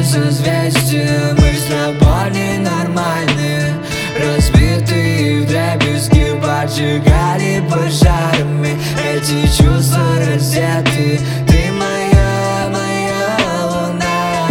созвездия. Мы с тобой ненормальные, разбитые вдребезги, поджигали пожарами. Эти чувства раздеты, ты моя луна.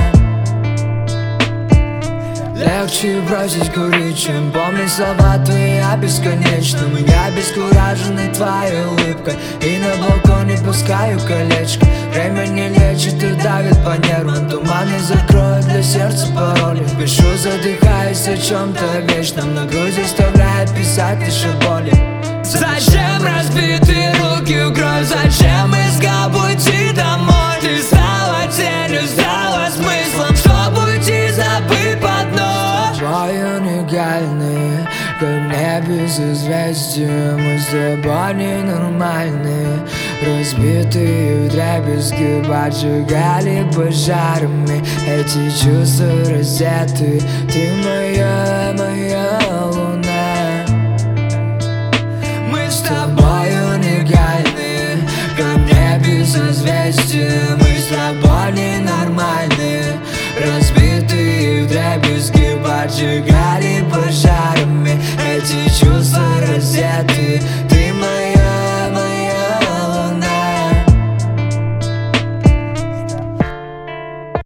Легче бросить курить, чем помнить слова твои о бесконечном. Я обескураженный твоей улыбкой, и на балконе пускаю колечко. Время не лечит и давит по нервам, туман не закроет для сердца пароли. Пишу, задыхаясь о чем-то вечном, на груди вставляет писать лишь о боли. Зачем разбитые руки в кровь? Зачем искал пути домой? Ты стала тенью, стала смыслом, чтоб уйти, забыть под ночь. Тобой уникальные, как в небе созвездия. Мы с тобой ненормальные, разбитые вдребезги, поджигали пожарами. Эти чувства раздеты, ты моя